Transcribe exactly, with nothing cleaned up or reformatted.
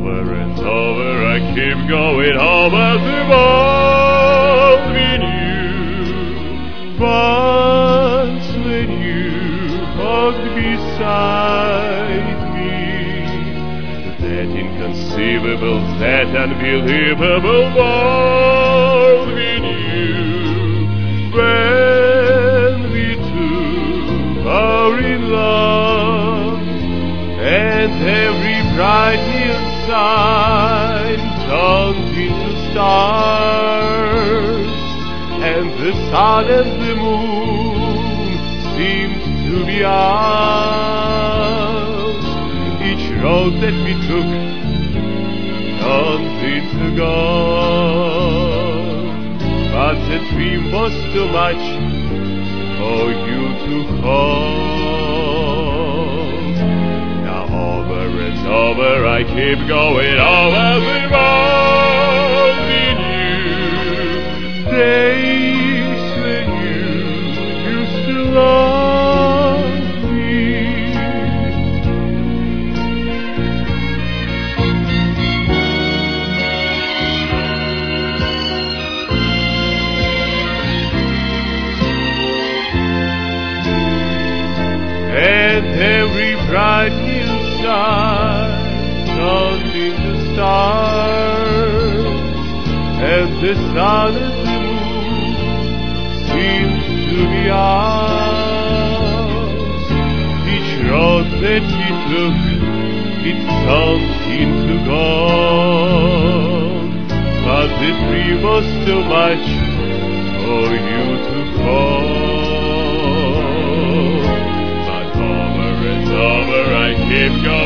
over and over I keep going over the world in you. Once when you hugged beside me, that inconceivable, that unbelievable world in you, when we two are in love, and every bright hillside turns into stars, and the sun and the moon seemed to be ours. Each road that we took turned into gold, but the dream was too much for you to hold. Now over and over I keep going over the road in you. Days when you used to love me. And every bright hillside turned into stars, and the sun and the moon seemed to be ours. Each road that we took, it turned into gold, but the dream was too much for you to hold. Over I keep going.